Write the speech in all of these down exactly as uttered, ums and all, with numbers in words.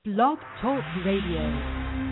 Blog Talk Radio.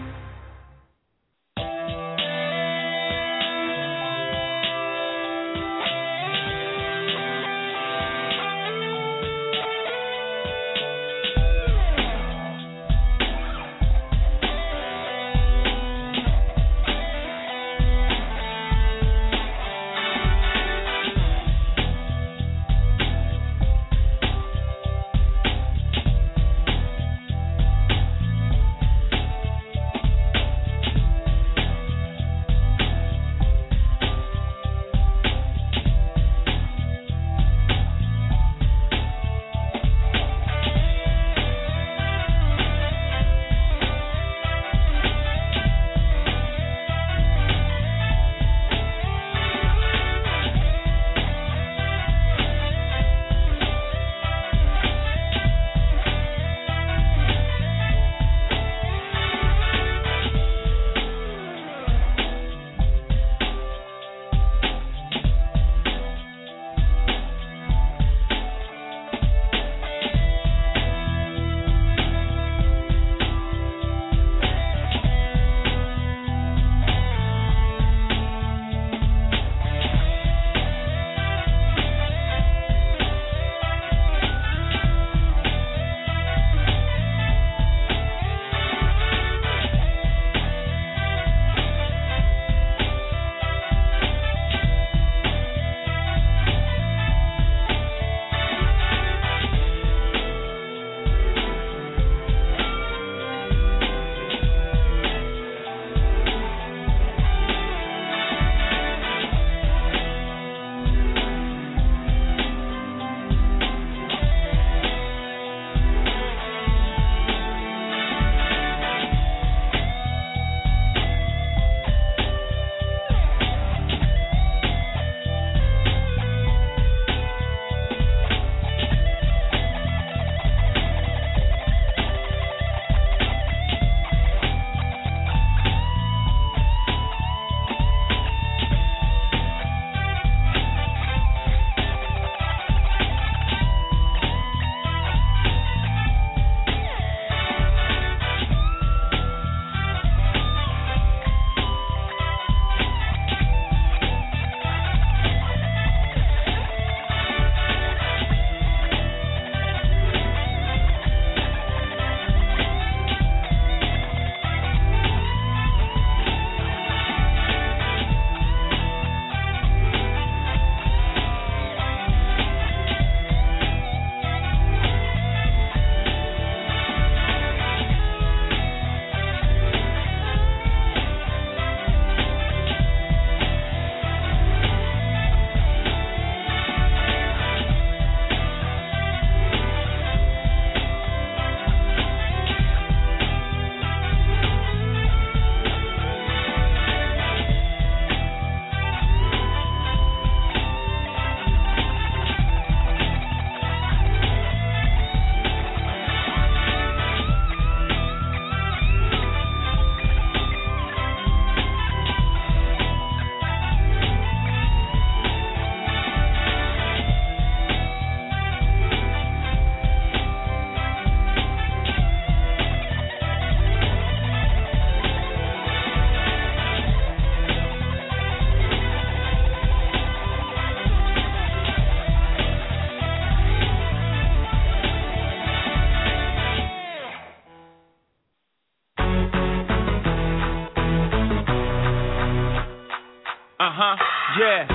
Uh-huh, yeah.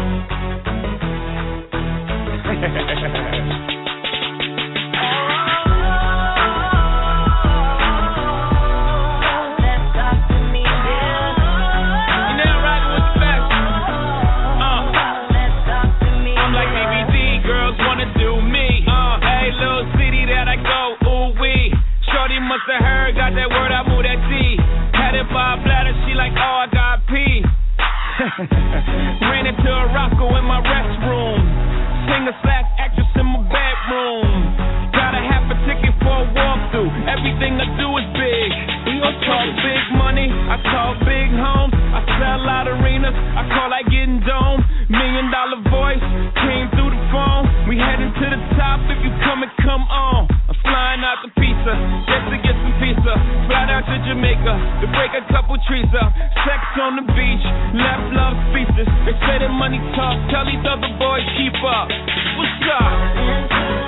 Must have heard, got that word, I move that T. Had it by a bladder, she like, oh, I got pee. Ran into a Roscoe in my restroom. Singer slash actress in my bedroom. Got a half a ticket for a walkthrough. Everything I do is big. We gon' talk big money, I talk big homes. I sell out arenas, I call that getting dome. Million dollar voice, came through the phone. We heading to the top, if you come and come on. I'm flying out the pizza, just to get some peace. visa. Fly down to Jamaica to break a couple trees up. Sex on the beach, left love speeches. They say that money talk, tell these other boys keep up. What's up?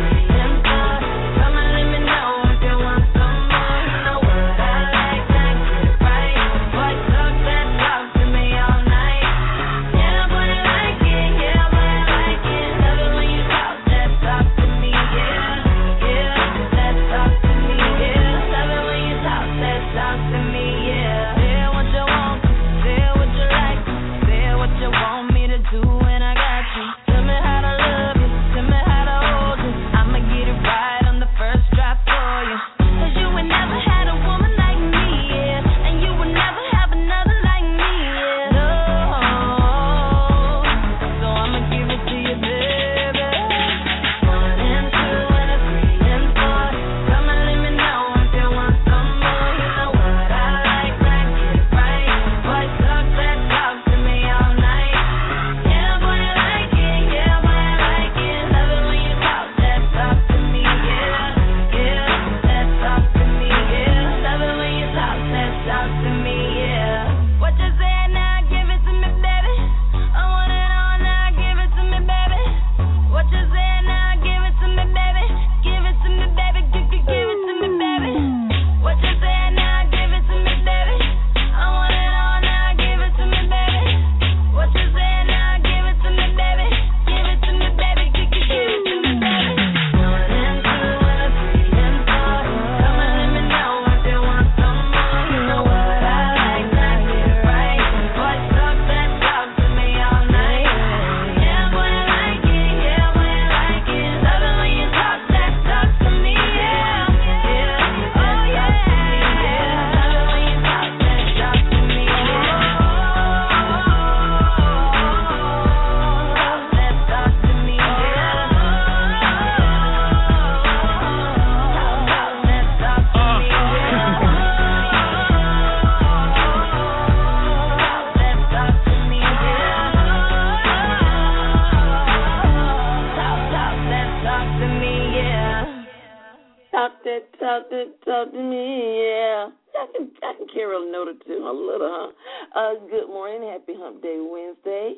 Talk to, talk to me, yeah. I can, I can carry a note or two, a little, huh? Uh, good morning, happy Hump Day Wednesday.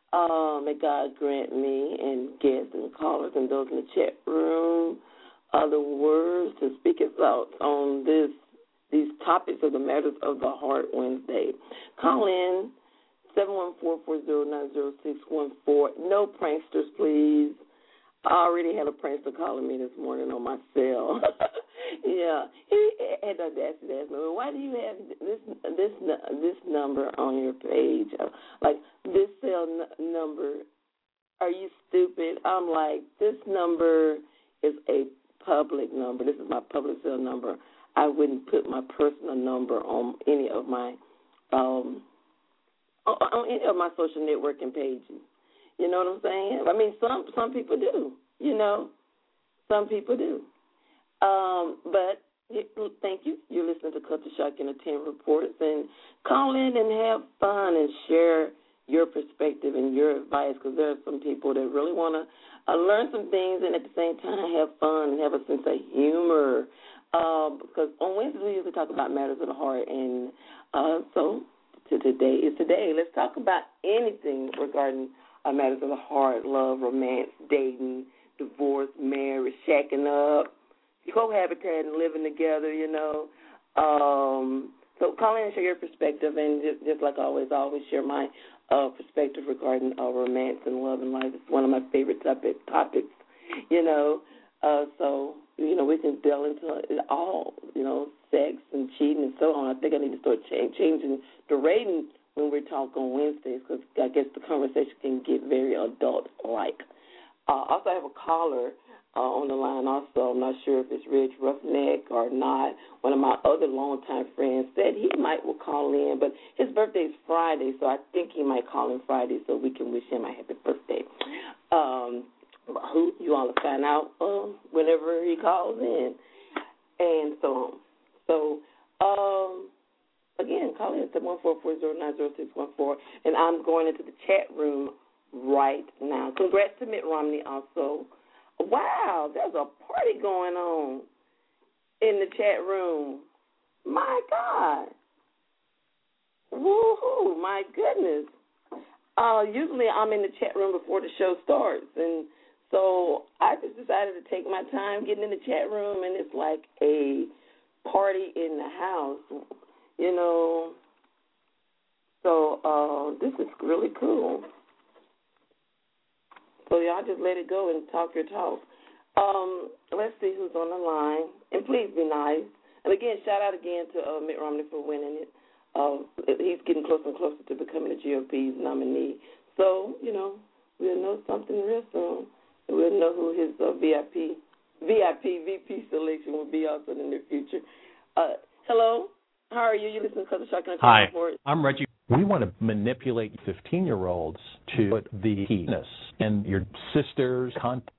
Uh, may God grant me and guests and callers and those in the chat room other words to speak his thoughts on this these topics of the matters of the heart Wednesday. Call in seven one four, four zero nine zero six one four. No pranksters, please. I already had a prankster calling me this morning on my cell. Yeah, he had the audacity to ask me, well, why do you have this this this number on your page? Like, this cell n- number, are you stupid? I'm like, this number is a public number. This is my public cell number. I wouldn't put my personal number on any of my um on any of my social networking pages. You know what I'm saying? I mean, some some people do. You know, some people do. Um, but thank you. You're listening to Culture Shock Entertainment Reports, and call in and have fun and share your perspective and your advice, because there are some people that really want to uh, learn some things and at the same time have fun and have a sense of humor. Um, because on Wednesdays we usually talk about matters of the heart, and uh, so to today is today. Let's talk about anything regarding uh, matters of the heart: love, romance, dating, divorce, marriage, shacking up, cohabitating, living together, you know. Um, so call in and share your perspective, and just, just like always, I always share my uh, perspective regarding uh, romance and love and life. It's one of my favorite topic, topics, you know. Uh, so, you know, we can delve into it all, you know, sex and cheating and so on. I think I need to start ch- changing the rating when we talk on Wednesdays, because I guess the conversation can get very adult-like. Uh, also, I have a caller Uh, on the line also. I'm not sure if it's Rich Roughneck or not. One of my other longtime friends said he might will call in, but his birthday is Friday, so I think he might call in Friday so we can wish him a happy birthday. Um, who you all will find out uh, whenever he calls in, and so on. So, um, again, call in at one four four zero nine zero six one four, and I'm going into the chat room right now. Congrats to Mitt Romney also. Wow, there's a party going on in the chat room. My God. Woo-hoo, my goodness. Uh, usually I'm in the chat room before the show starts, and so I just decided to take my time getting in the chat room, and it's like a party in the house, you know. So uh, this is really cool. So y'all just let it go and talk your talk. Um, let's see who's on the line, and please be nice. And again, shout out again to uh, Mitt Romney for winning it. Uh, he's getting closer and closer to becoming the G O P's nominee. So, you know, we'll know something real soon. And we'll know who his uh, V I P, V I P, V P selection will be also in the near future. Uh, hello, how are you? You listen to the Shotgun Hi, Report. I'm Reggie. We want to manipulate fifteen-year-olds to put the penis in your sister's content.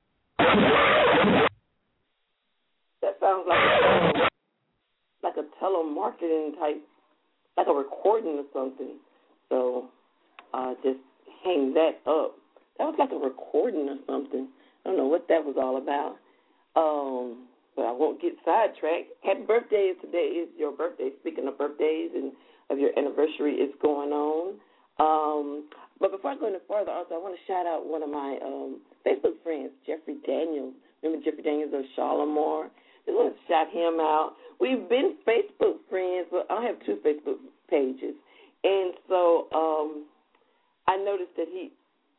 That sounds like a, like a telemarketing type, like a recording or something. So uh, just hang that up. That was like a recording or something. I don't know what that was all about. Um, but I won't get sidetracked. Happy birthday. Today is your birthday. Speaking of birthdays and of your anniversary is going on. Um, but before I go any further, also I want to shout out one of my um, Facebook friends, Jeffrey Daniels. Remember Jeffrey Daniels of Charlemont? Just want to shout him out. We've been Facebook friends, but I have two Facebook pages. And so um, I noticed that he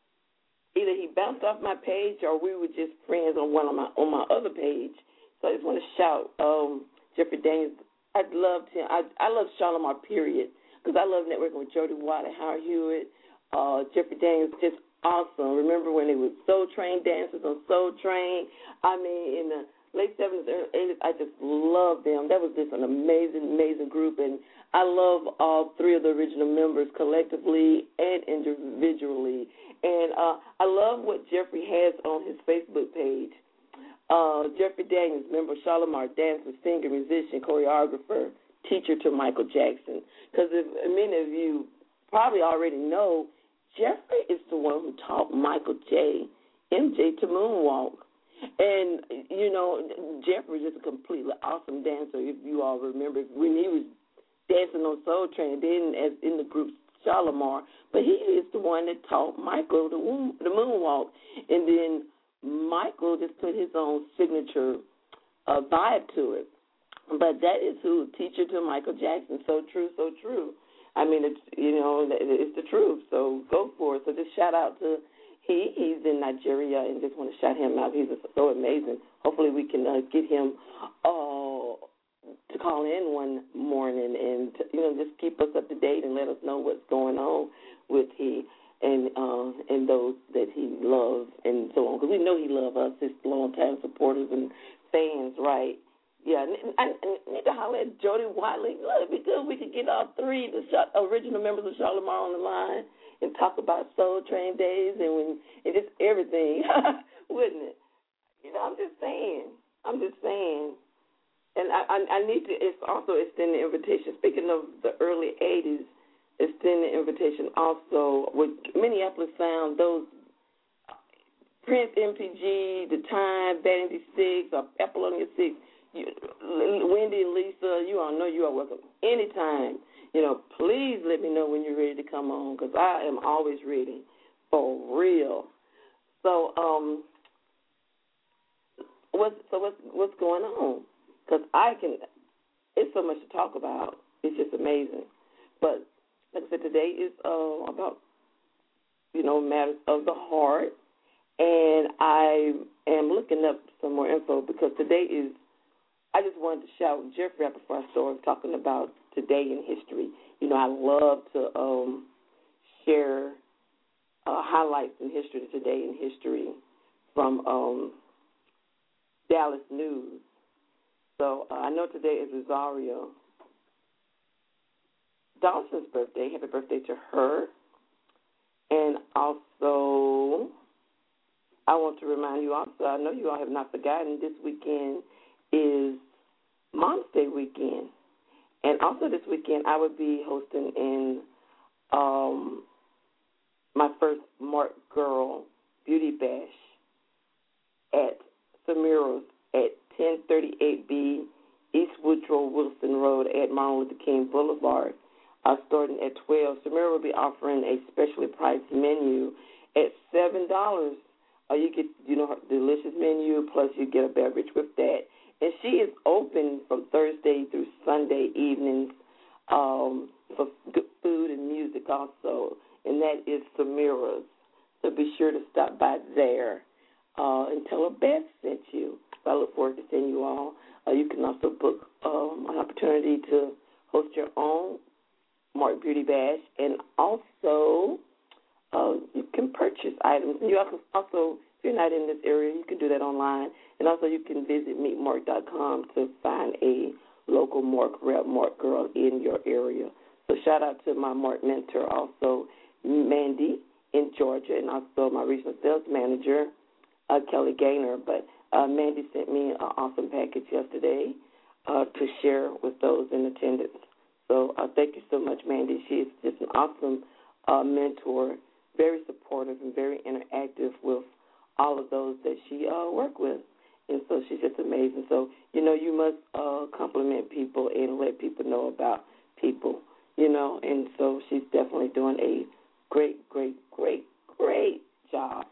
either he bounced off my page or we were just friends on one of my on my other page. So I just want to shout um, Jeffrey Daniels. I loved him. I I love Charlemont, period, because I love networking with Jody Watt and Howard Hewitt. Uh, Jeffrey Daniels, just awesome. Remember when they were Soul Train dancers on Soul Train? I mean, in the late seventies, early eighties, I just loved them. That was just an amazing, amazing group, and I love all three of the original members collectively and individually. And uh, I love what Jeffrey has on his Facebook page. Uh, Jeffrey Daniels, member Charlemont, dancer, singer, musician, choreographer, teacher to Michael Jackson. Because many of you probably already know, Jeffrey is the one who taught Michael J. M J to moonwalk. And, you know, Jeffrey is just a completely awesome dancer, if you all remember, when he was dancing on Soul Train, then as in the group Charlemont. But he is the one that taught Michael the, moon, the moonwalk. And then Michael just put his own signature uh, vibe to it. But that is who, teacher to Michael Jackson. So true, so true. I mean, it's, you know, it's the truth. So go for it. So just shout out to he. He's in Nigeria, and just want to shout him out. He's so amazing. Hopefully we can uh, get him uh, to call in one morning and, to, you know, just keep us up to date and let us know what's going on with he. And uh, and those that he loves and so on. Because we know he loves us, his long-time supporters and fans, right? Yeah, I, I need to holler at Jody Watley. Look, it'd be good if we could get all three, the original members of Charlemont on the line and talk about Soul Train days and when and just everything, wouldn't it? You know, I'm just saying. I'm just saying. And I, I, I need to it's also extend the invitation. Speaking of the early eighties, extend the invitation also with Minneapolis Sound, those Prince, M P G, The Time, Vanity Six, or Apollonia Six, you, Wendy and Lisa, you all know you are welcome anytime. You know, please let me know when you're ready to come on, because I am always ready, for real. So, um, what's so what's what's going on? Because I can, it's so much to talk about. It's just amazing. But like I said, today is uh, about, you know, matters of the heart, and I am looking up some more info because today is, I just wanted to shout Jeffrey out before I started talking about today in history. You know, I love to um, share uh, highlights in history today in history from um, Dallas News. So uh, I know today is Rosario Dawson's birthday. Happy birthday to her. And also, I want to remind you also, I know you all have not forgotten, this weekend is Mom's Day weekend. And also this weekend, I would be hosting in um, my first Mark Girl Beauty Bash at Samira's at ten thirty-eight B East Woodrow Wilson Road at Martin Luther King Boulevard, uh, starting at twelve. Samira will be offering a specially priced menu at seven dollars. Uh, you get, you know, her delicious menu, plus you get a beverage with that. And she is open from Thursday through Sunday evenings um, for good food and music also, and that is Samira's. So be sure to stop by there uh, and tell her Beth sent you. So I look forward to seeing you all. Uh, you can also book um, an opportunity to host your own Mark Beauty Bash, and also uh, you can purchase items. And you also, if you're not in this area, you can do that online. And also you can visit meet mark dot com to find a local Mark rep, Mark girl in your area. So shout out to my Mark mentor, also Mandy in Georgia, and also my regional sales manager, uh, Kelly Gaynor. But uh, Mandy sent me an awesome package yesterday uh, to share with those in attendance. So uh, thank you so much, Mandy. She is just an awesome uh, mentor, very supportive and very interactive with all of those that she uh, worked with. And so she's just amazing. So, you know, you must uh, compliment people and let people know about people, you know. And so she's definitely doing a great, great, great, great job.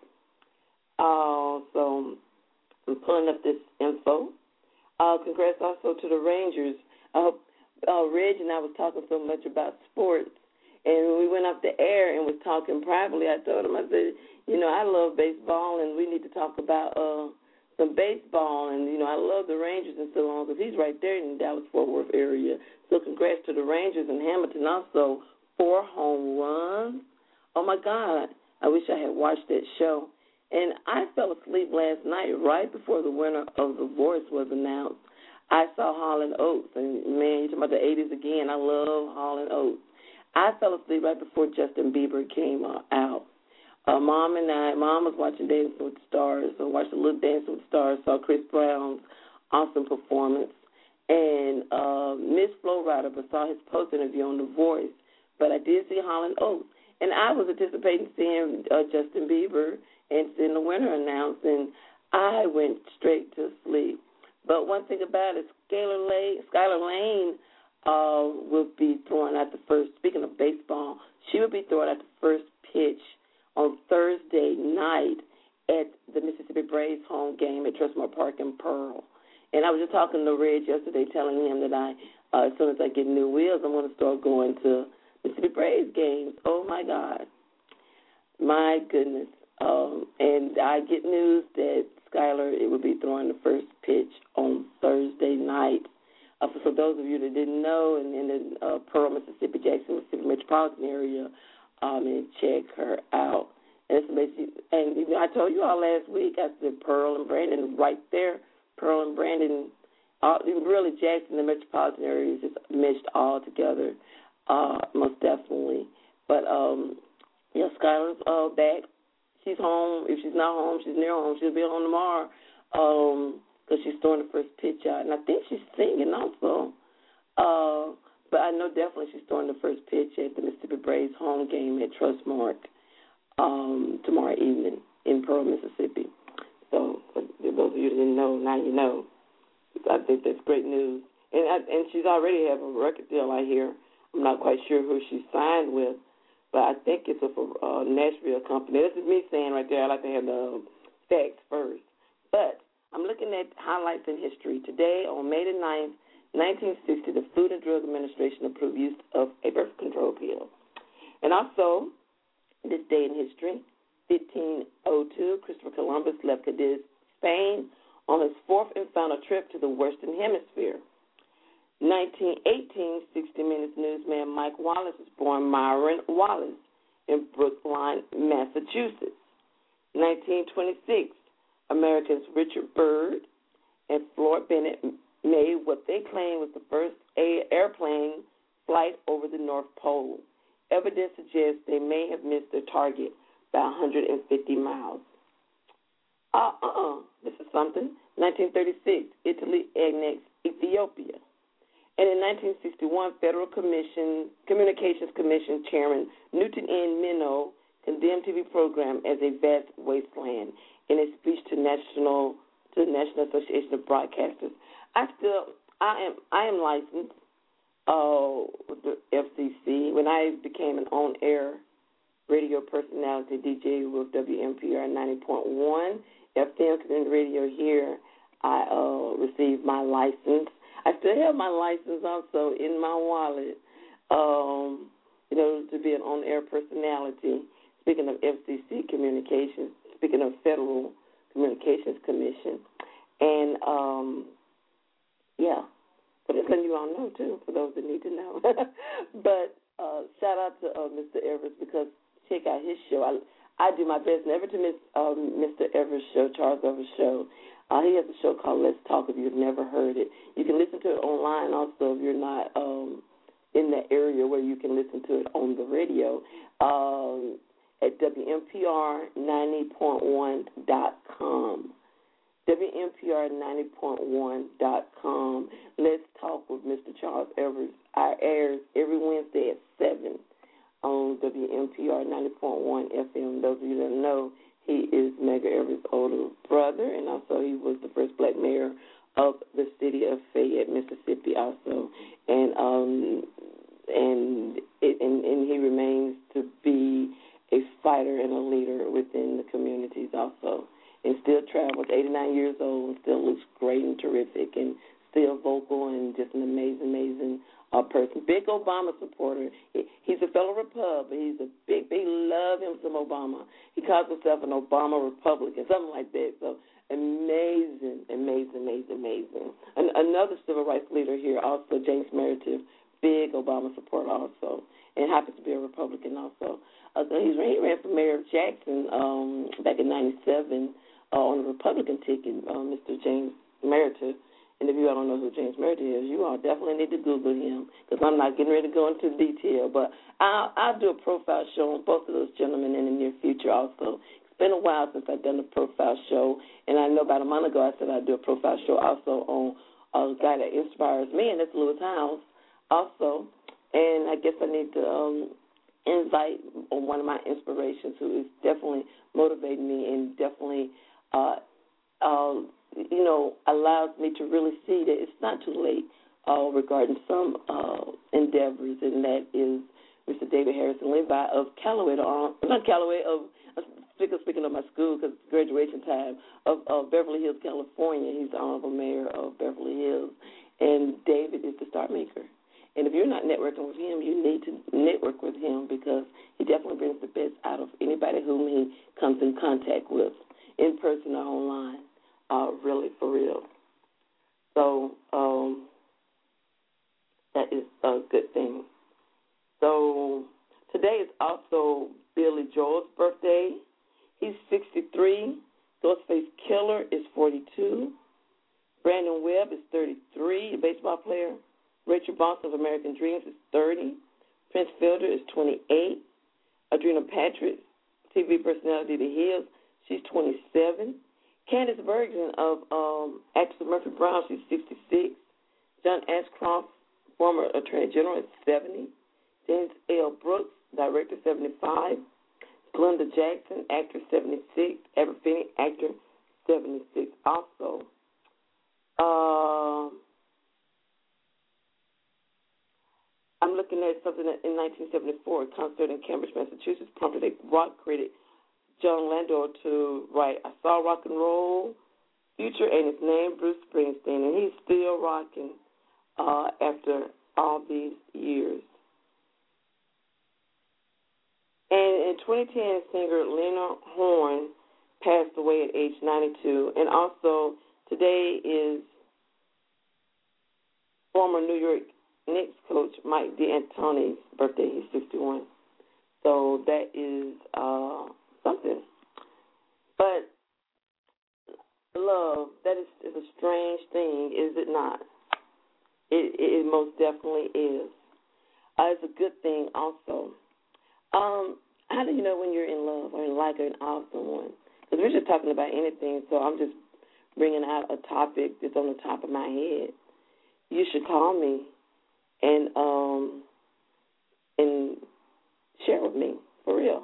Uh, so I'm pulling up this info. Uh, congrats also to the Rangers. Uh, uh, Reg and I was talking so much about sports. And when we went up the air and was talking privately, I told him, I said, you know, I love baseball, and we need to talk about uh, some baseball. And, you know, I love the Rangers and so on, because he's right there in the Dallas-Fort Worth area. So congrats to the Rangers and Hamilton also. Four home runs. Oh, my God. I wish I had watched that show. And I fell asleep last night right before the winner of The Voice was announced. I saw Hall and Oates, and, man, you're talking about the eighties again. I love Hall and Oates. I fell asleep right before Justin Bieber came uh, out. Uh, Mom and I, Mom was watching Dancing with the Stars, so I watched a little Dancing with the Stars, saw Chris Brown's awesome performance. And uh, Miss Flo Rida, but saw his post interview on The Voice. But I did see Hall and Oates. And I was anticipating seeing uh, Justin Bieber and seeing the winner announced, and I went straight to sleep. But one thing about it, Skylar Lane, Skylar Lane uh, will be throwing out the first, speaking of baseball, she will be throwing out the first pitch on Thursday night at the Mississippi Braves home game at Trustmark Park in Pearl. And I was just talking to Reg yesterday, telling him that I, uh, as soon as I get new wheels, I'm going to start going to Mississippi Braves games. Oh, my God. My goodness. Um, and I get news that Skylar, it will be throwing the first pitch on Thursday night. Uh, for, for those of you that didn't know, and in the uh, Pearl, Mississippi, Jackson, Mississippi metropolitan area, um, and check her out. And, it's basically, and you know, I told you all last week, I said Pearl and Brandon right there. Pearl and Brandon, all, really Jackson, the metropolitan area is just meshed all together, uh, most definitely. But, um, yeah, Skylar's uh, back. She's home. If she's not home, she's near home. She'll be home tomorrow because um, she's throwing the first pitch out. And I think she's singing also. Uh, but I know definitely she's throwing the first pitch at the Mississippi Braves home game at Trustmark um, tomorrow evening in Pearl, Mississippi. So for those of you that didn't know, now you know. I think that's great news. And I, and she's already have a record deal, I hear. I'm not quite sure who she's signed with. But I think it's a uh, Nashville company. This is me saying right there, I like to have the facts first. But I'm looking at highlights in history. Today, on May the ninth, nineteen sixty, the Food and Drug Administration approved use of a birth control pill. And also, this day in history, fifteen oh two, Christopher Columbus left Cadiz, Spain, on his fourth and final trip to the Western Hemisphere. nineteen eighteen, sixty Minutes newsman Mike Wallace was born Myron Wallace in Brookline, Massachusetts. nineteen twenty-six, Americans Richard Byrd and Floyd Bennett made what they claim was the first airplane flight over the North Pole. Evidence suggests they may have missed their target by one hundred fifty miles. Uh-uh, this is something. nineteen thirty-six, Italy annexed Ethiopia. And in nineteen sixty-one, Federal Commission Communications Commission Chairman Newton N. Minow condemned T V program as a vast wasteland in a speech to national to the National Association of Broadcasters. I still I am I am licensed uh, with the F C C. When I became an on-air radio personality D J with W M P R ninety point one F M community radio here, I uh, received my license. I still have my license also in my wallet, um, you know, to be an on-air personality. Speaking of F C C communications, speaking of Federal Communications Commission, and um, yeah, but just letting you all know too, for those that need to know. But uh, shout out to uh, Mister Evers, because check out his show. I I do my best never to miss um, Mister Evers' show, Charles Evers' show. Uh, he has a show called Let's Talk if you've never heard it. You can listen to it online also if you're not um, in that area where you can listen to it on the radio um, at W M P R ninety point one dot com. W M P R ninety point one dot com. Let's Talk with Mister Charles Evers. Our airs every Wednesday at seven on W M P R ninety point one F M. Those of you that know, he is Medgar Evers' older brother, and also he was the first black mayor of the city of Fayette, Mississippi, also, and um, and it, and, and he remains to be a fighter and a leader within the communities, also, and still travels. eighty-nine years old, and still looks great and terrific, and still vocal and just an amazing, amazing uh, person. Big Obama supporter. He, he's a fellow Repub, but he's a big, big love him some Obama. He calls himself an Obama Republican, something like that. So amazing, amazing, amazing, amazing. An, another civil rights leader here, also James Meredith, big Obama supporter also, and happens to be a Republican also. Uh, so he's, he ran for mayor of Jackson um, back in ninety-seven uh, on the Republican ticket, uh, Mister James Meredith. And if you all don't know who James Meredith is, you all definitely need to Google him, because I'm not getting ready to go into detail. But I'll, I'll do a profile show on both of those gentlemen in the near future also. It's been a while since I've done a profile show, and I know about a month ago I said I'd do a profile show also on a guy that inspires me, and that's Lewis Howes also. And I guess I need to um, invite on one of my inspirations, who is definitely motivating me and definitely uh, uh, you know, allows me to really see that it's not too late uh, regarding some uh, endeavors, and that is Mister David Harrison Levi of Callaway, uh, not Callaway, of speaking, speaking of my school, because it's graduation time, of, of Beverly Hills, California. He's the honorable mayor of Beverly Hills, and David is the star maker. And if you're not networking with him, you need to network with him, because he definitely brings the best out of anybody whom he comes in contact with, in person or online. Uh, really, for real. So um, that is a good thing. So today is also Billy Joel's birthday. He's sixty-three. Ghostface Killer is forty-two. Brandon Webb is thirty-three, the baseball player. Rachel Bonson of American Dreams is thirty. Prince Fielder is twenty-eight. Adrena Patrick, T V personality of The Hills, she's twenty-seven. Candace Bergen of um, actress Murphy Brown, she's sixty-six. John Ashcroft, former Attorney General, is seventy. James L. Brooks, director, seventy-five. Glenda Jackson, actress, seventy-six. Ever Finney, actor, seventy-six also. Um, I'm looking at something that in nineteen seventy-four, a concert in Cambridge, Massachusetts, prompted a rock critic, John Landau, to write I Saw Rock and Roll, Future, and his name, Bruce Springsteen, and he's still rocking uh, after all these years. And in twenty ten, singer Lena Horne passed away at age ninety-two, and also today is former New York Knicks coach Mike D'Antoni's birthday. He's sixty-one. So that is uh, something. But love, that is, is a strange thing, is it not? It, it, it most definitely is. Uh, it's a good thing also. Um, how do you know when you're in love or in like or in awe of someone? Because we're just talking about anything, so I'm just bringing out a topic that's on the top of my head. You should call me and um and share with me, for real.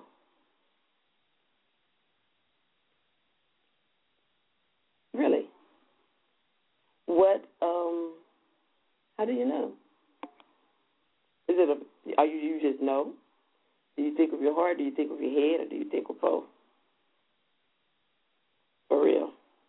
Really. What um Is it a, are you, you just know? Do you think with your heart, do you think with your head, or do you think with both? For real.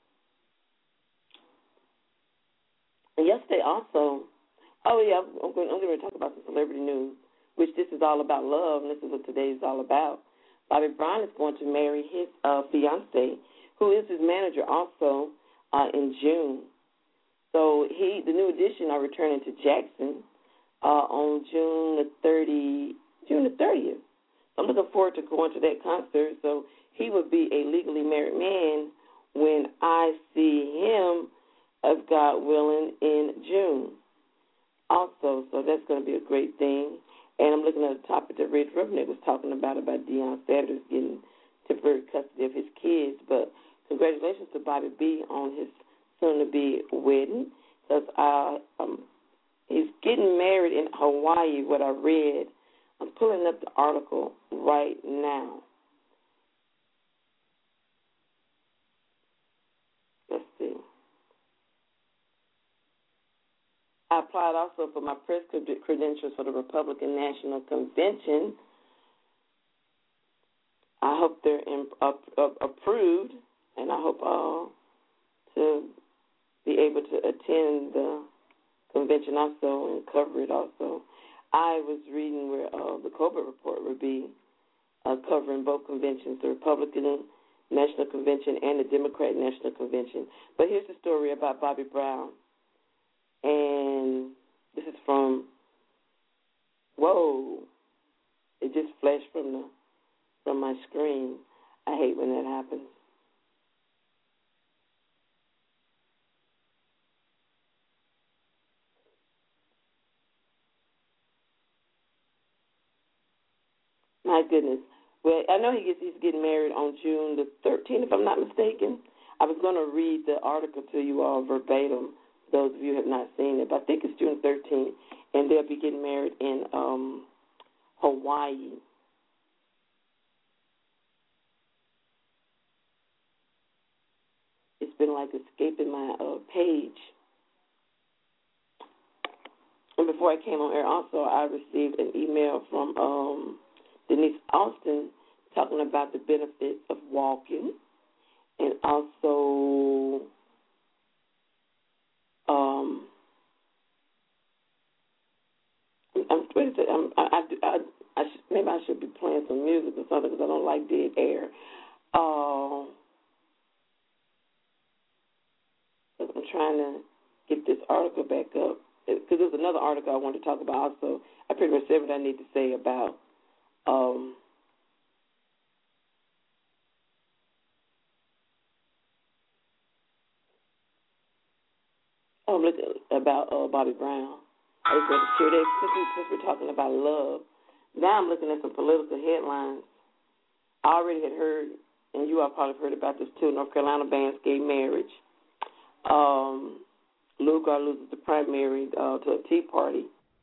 And yesterday also, oh yeah, I'm going, I'm going to talk about the celebrity news, which this is all about love, and this is what today is all about. Bobby Brown is going to marry his uh, fiancée, who is his manager also, uh, in June. So he, the new addition, are returning to Jackson uh, on June the thirtieth. June the thirtieth. I'm looking forward to going to that concert. So he would be a legally married man when I see him, of God willing, in June. Also, so that's going to be a great thing. And I'm looking at a topic that Rich Rubnick was talking about, about Deion Sanders getting temporary custody of his kids. But congratulations to Bobby B on his soon-to-be wedding, because uh, um, he's getting married in Hawaii, what I read. I'm pulling up the article right now. Let's see. I applied also for my press credentials for the Republican National Convention. I hope they're in, uh, uh, approved, and I hope uh, to be able to attend the convention also and cover it also. I was reading where uh, the Colbert Report would be uh, covering both conventions, the Republican National Convention and the Democrat National Convention. But here's the story about Bobby Brown. And this is from, whoa, it just flashed from the from my screen. I hate when that happens. My goodness. Well, I know he gets he's getting married on June the thirteenth, if I'm not mistaken. I was going to read the article to you all verbatim. Those of you who have not seen it, but I think it's June thirteenth, and they'll be getting married in um, Hawaii. It's been like escaping my uh, page. And before I came on air, also, I received an email from um, Denise Austin talking about the benefits of walking, and also Um, I'm, what is it? I'm, I, I, I, I should, maybe I should be playing some music or something because I don't like dead air. Uh, I'm trying to get this article back up because there's another article I want to talk about also. I pretty much said what I need to say about um, oh, look about uh, Bobby Brown. I was going to share that since, since we're talking about love. Now I'm looking at some political headlines. I already had heard, and you all probably heard about this too, North Carolina bans gay marriage. Um, Lugar loses the primary uh, to a Tea Party.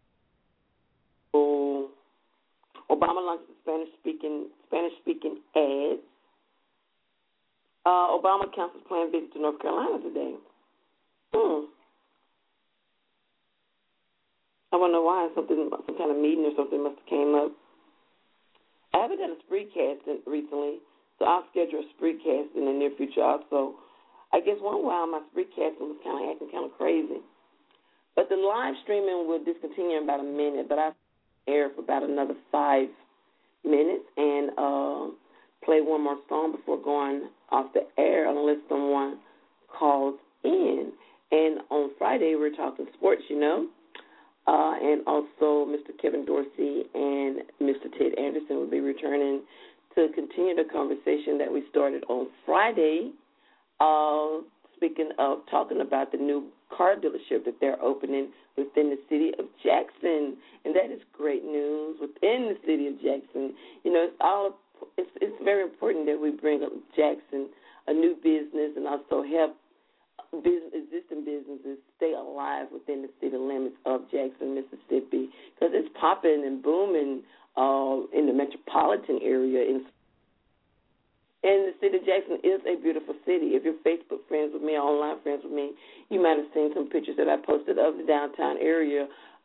So, Obama launches Spanish-speaking Spanish-speaking ads. Uh, Obama cancels planned visit to North Carolina today. Hmm. I don't know why. Something, some kind of meeting or something must have came up. I haven't done a spreecast recently, so I'll schedule a spreecast in the near future also. I guess one while my spreecasting was kind of acting kind of crazy. But the live streaming will discontinue in about a minute, but I'll air for about another five minutes and uh, play one more song before going off the air unless someone calls in. And on Friday, we're talking sports, you know. Uh, and also Mister Kevin Dorsey and Mister Ted Anderson will be returning to continue the conversation that we started on Friday, uh, speaking of talking about the new car dealership that they're opening within the city of Jackson. And that is great news within the city of Jackson. You know, it's all it's, it's very important that we bring up Jackson, a new business, and also help business, existing businesses stay alive within the city limits of Jackson, Mississippi, because it's popping and booming uh, in the metropolitan area. In, and the city of Jackson is a beautiful city. If you're Facebook friends with me or online friends with me, you might have seen some pictures that I posted of the downtown area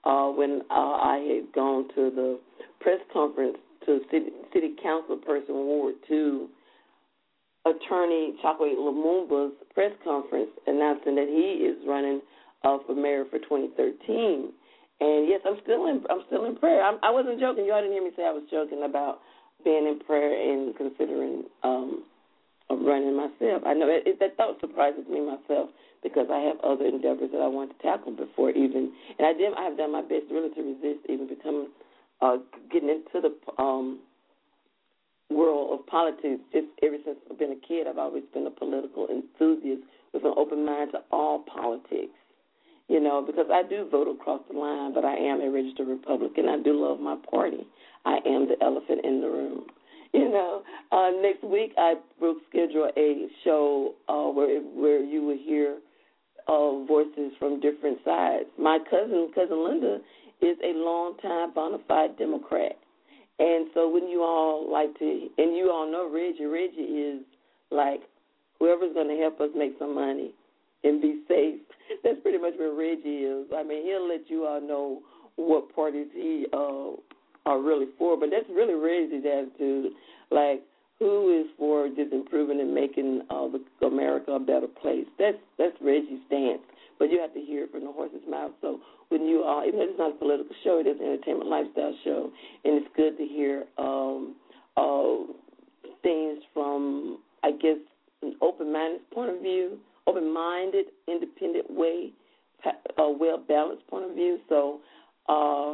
uh, when uh, I had gone to the press conference to City, City Council Person Ward two, Attorney Chokwe Lumumba's press conference announcing that he is running uh, for mayor for twenty thirteen. And yes, I'm still in. I'm still in prayer. I'm, I wasn't joking. You all didn't hear me say I was joking about being in prayer and considering um, running myself. I know it, it, that thought surprises me myself because I have other endeavors that I want to tackle before even. And I did. I have done my best really to resist even becoming, uh, getting into the um, world of politics. Just ever since I've been a kid, I've always been a political enthusiast with an open mind to all politics. You know, because I do vote across the line, but I am a registered Republican. I do love my party. I am the elephant in the room. You know, uh, next week I will schedule a show uh, where where you will hear uh, voices from different sides. My cousin, cousin Linda, is a longtime bona fide Democrat, and so when you all like to, and you all know Reggie, Reggie is like whoever's going to help us make some money and be safe. That's pretty much where Reggie is. I mean, he'll let you all know what parties he uh, are really for, but that's really Reggie's attitude. Like, who is for just improving and making uh, the, America a better place? That's that's Reggie's stance. But you have to hear it from the horse's mouth. So when you are, even though it's not a political show, it is an entertainment lifestyle show, and it's good to hear um, uh, things from, I guess, an open-minded point of view, open-minded, independent way, a well-balanced point of view. So, uh,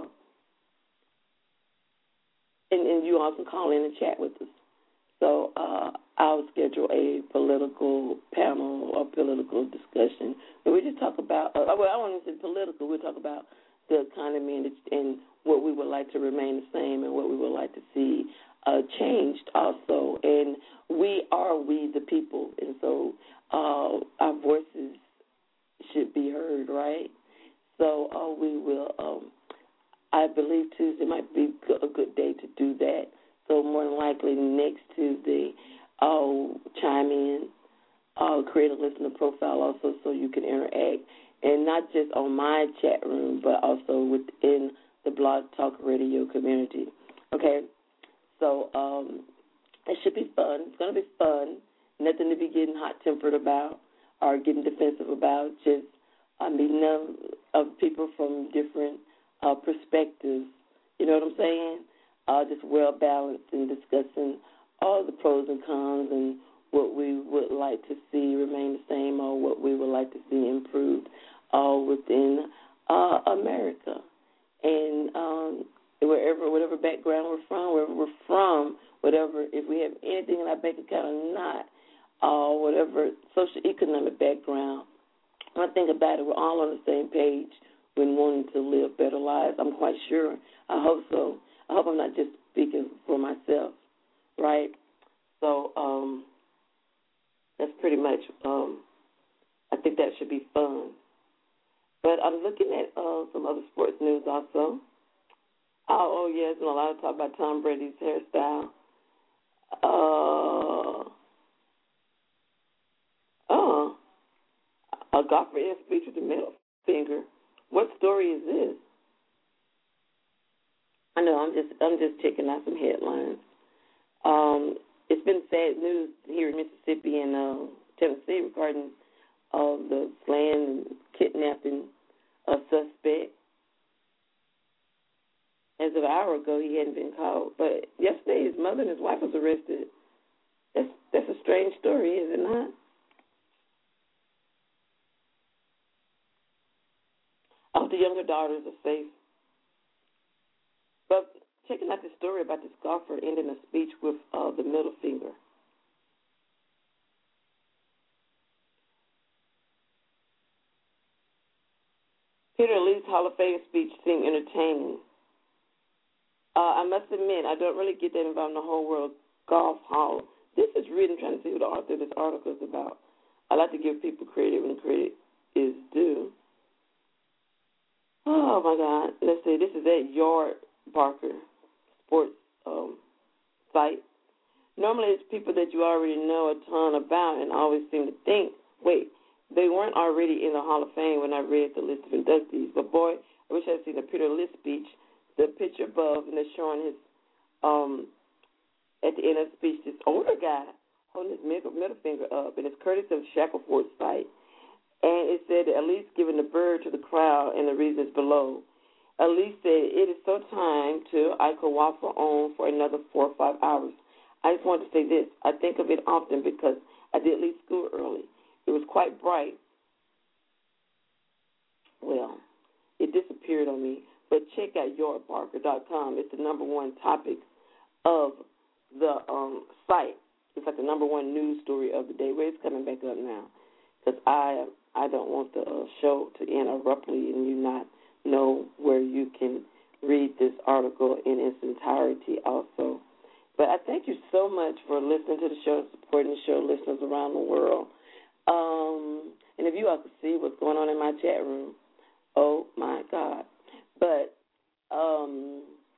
and, and you also call in and chat with us. So uh, I'll schedule a political panel or political discussion where we just talk about, uh, well, I want to say political, we'll talk about the economy and, the, and what we would like to remain the same and what we would like to see uh, changed also. And we are we the people, and so uh, our voices should be heard, right? So uh, we will, um, I believe Tuesday might be a good day to do that. So more than likely next Tuesday, I'll chime in, I'll create a listener profile also so you can interact, and not just on my chat room, but also within the Blog Talk Radio community. Okay? So um, it should be fun. It's going to be fun. Nothing to be getting hot-tempered about or getting defensive about, just uh, meeting of, of people from different uh, perspectives. You know what I'm saying? Uh, just well-balanced and discussing all the pros and cons and what we would like to see remain the same or what we would like to see improved all within uh, America. And um, wherever, whatever background we're from, wherever we're from, whatever, if we have anything in our bank account or not, or uh, whatever socioeconomic background, when I think about it, we're all on the same page when wanting to live better lives. I'm quite sure. I hope so. I hope I'm not just speaking for myself, right? So um, that's pretty much, um, I think that should be fun. But I'm looking at uh, some other sports news also. Oh, oh, yeah, there's been a lot of talk about Tom Brady's hairstyle. Uh, oh, a golfer in speech with the middle finger. What story is this? I know, I'm just I'm just checking out some headlines. Um, it's been sad news here in Mississippi and uh, Tennessee regarding uh, the slaying and kidnapping of suspect. As of an hour ago, he hadn't been caught, but yesterday his mother and his wife was arrested. That's that's a strange story, is it not? I hope the younger daughters are safe. But checking out this story about this golfer ending a speech with uh, the middle finger. Peter Lee's Hall of Fame speech seemed entertaining. Uh, I must admit, I don't really get that involved in the whole world golf hall. This is written, trying to see who the author of this article is about. I like to give people credit when credit is due. Oh, my God. Let's see. This is at Yard Barker sports um, site. Normally it's people that you already know a ton about and always seem to think, wait, they weren't already in the Hall of Fame when I read the list of inductees. But, boy, I wish I'd seen the Peter List speech. The picture above, and they're showing his, um, at the end of the speech, this older guy holding his middle, middle finger up, and it's courtesy of Shackleford's site. And it said, at least giving the bird to the crowd and the reasons below. Elise said, it is so time to, I could waffle on for another four or five hours. I just want to say this. I think of it often because I did leave school early. It was quite bright. Well, it disappeared on me. But check out yard barker dot com. It's the number one topic of the um, site. It's like the number one news story of the day. Where it's coming back up now. Because I, I don't want the uh, show to end abruptly and you not know where you can read this article in its entirety also. But I thank you so much for listening to the show, supporting the show, listeners around the world. Um, and if you all could see what's going on in my chat room, oh, my God. But um,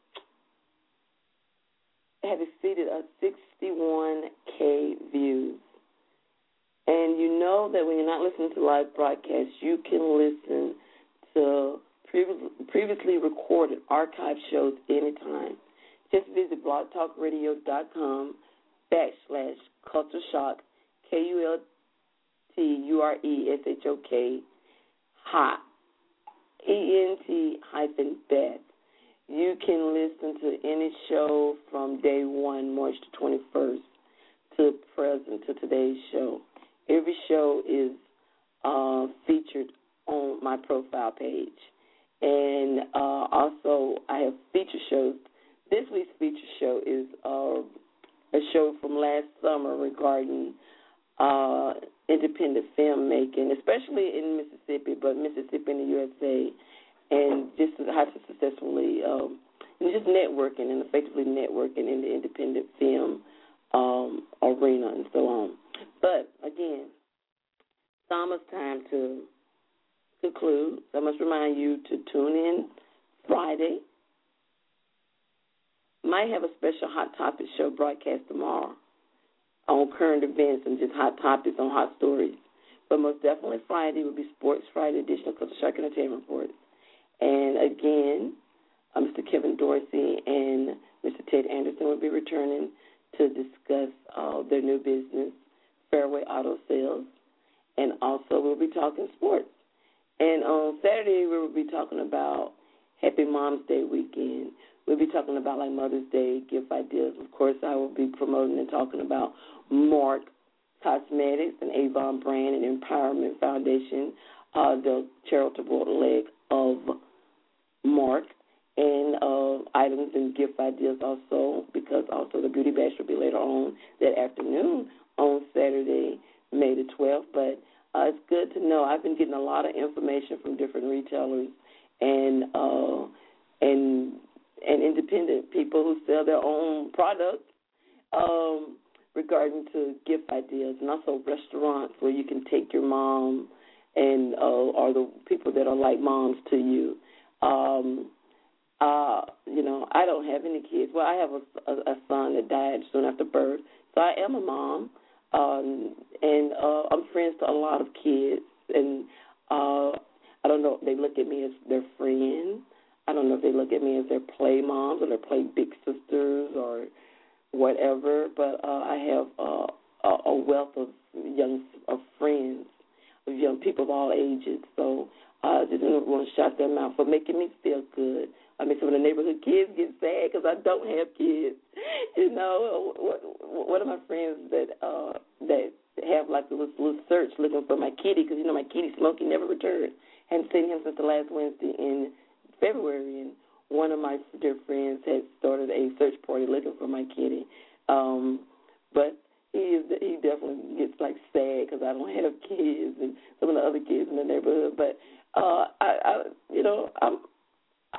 it has exceeded a sixty-one K views. And you know that when you're not listening to live broadcasts, you can listen to previous, previously recorded archive shows anytime. Just visit blogtalkradio.com backslash culture shock, K U L T U R E S H O K, hot, E N T hyphen Beth. You can listen to any show from day one, March the twenty-first, to present, to today's show. Every show is uh, featured on my profile page. And uh, also, I have feature shows. This week's feature show is uh, a show from last summer regarding uh, independent filmmaking, especially in Mississippi, but Mississippi and the U S A, and just how to successfully, um, and just networking and effectively networking in the independent film um, arena and so on. But, again, it's almost time to conclude. So I must remind you to tune in Friday. Might have a special Hot Topics show broadcast tomorrow on current events and just hot topics on hot stories. But most definitely Friday will be Sports Friday edition of Culture Shock Entertainment Reports. And, again, uh, Mister Kevin Dorsey and Mister Ted Anderson will be returning to discuss uh, their new business, Fairway Auto Sales, and also we'll be talking sports. And on Saturday, we will be talking about Happy Mom's Day weekend. We'll be talking about, like, Mother's Day gift ideas. Of course, I will be promoting and talking about Mark Cosmetics and Avon Brand and Empowerment Foundation, uh, the charitable leg of Mark, and uh, items and gift ideas also, because also the Beauty Bash will be later on that afternoon on Saturday, May the twelfth. But uh, it's good to know. I've been getting a lot of information from different retailers and uh, and and independent people who sell their own products um, regarding to gift ideas, and also restaurants where you can take your mom and uh, or the people that are like moms to you. Um, uh, you know, I don't have any kids. Well, I have a, a, a son that died soon after birth, so I am a mom, um, and uh, I'm friends to a lot of kids, and uh, I don't know if they look at me as their friend. I don't know if they look at me as their play moms or their play big sisters or whatever, but uh, I have uh, a, a wealth of young of friends, of young people of all ages, so I uh, just want to shout them out for making me feel good. I mean, some of the neighborhood kids get sad because I don't have kids. You know, one of my friends that uh, that have like a little, little search looking for my kitty, because, you know, my kitty Smokey never returned. Hadn't seen him since the last Wednesday in February, and one of my dear friends had started a search party looking for my kitty. Um, but he is, he definitely gets like sad because I don't have kids and some of the other kids in the neighborhood. But uh, I, I, you know, I'm, I,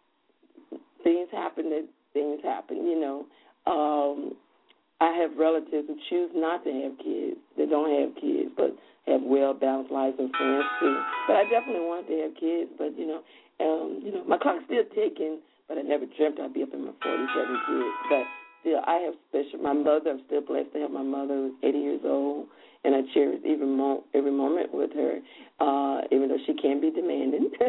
things happen. That things happen. You know, um, I have relatives who choose not to have kids. They don't have kids, but have well-balanced lives and friends too. But I definitely wanted to have kids. But you know, um, you know, my clock's still ticking. But I never dreamt I'd be up in my forties having kids. But still, I have special. My mother, I'm still blessed to have my mother who's eighty years old, and I cherish even mo- every moment with her, uh, even though she can be demanding.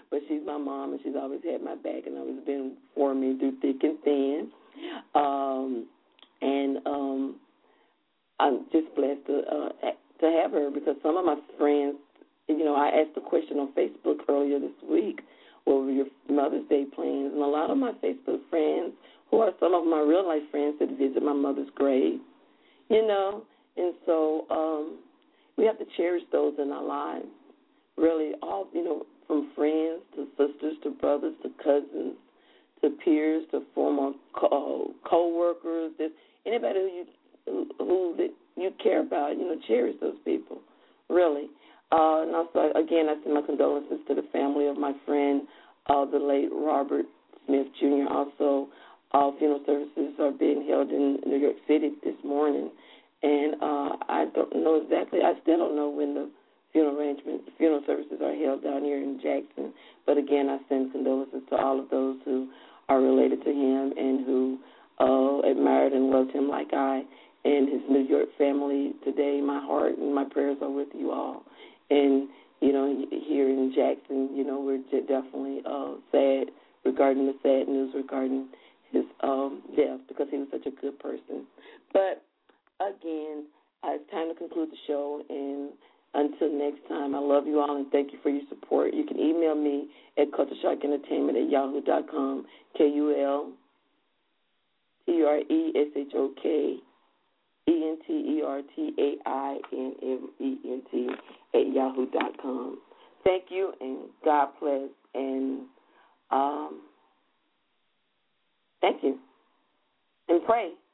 but she's my mom, and she's always had my back and always been for me through thick and thin. Um, and um, I'm just blessed to uh, to have her because some of my friends, you know, I asked a question on Facebook earlier this week, what were your Mother's Day plans? And a lot of my Facebook friends, who are some of my real-life friends that visit my mother's grave, you know, and so um, we have to cherish those in our lives, really, all, you know, from friends to sisters to brothers to cousins to peers to former co- co-workers, anybody who you who, who that you care about, you know, cherish those people, really. Uh, and also, again, I send my condolences to the family of my friend, uh, the late Robert Smith Junior Also, uh, funeral services are being held in New York City this morning. And uh, I don't know exactly, I still don't know when the funeral arrangements, funeral services are held down here in Jackson. But again, I send condolences to all of those who are related to him and who uh, admired and loved him like I and his New York family. Today, my heart and my prayers are with you all. And, you know, here in Jackson, you know, we're definitely uh, sad regarding the sad news regarding his um, death because he was such a good person. But, again, uh, it's time to conclude the show. And until next time, I love you all and thank you for your support. You can email me at culture shock entertainment at yahoo dot com, K U L T R E S H O K E N T E R T A I N M E N T at yahoo dot com. Thank you, and God bless, and um, thank you, and pray.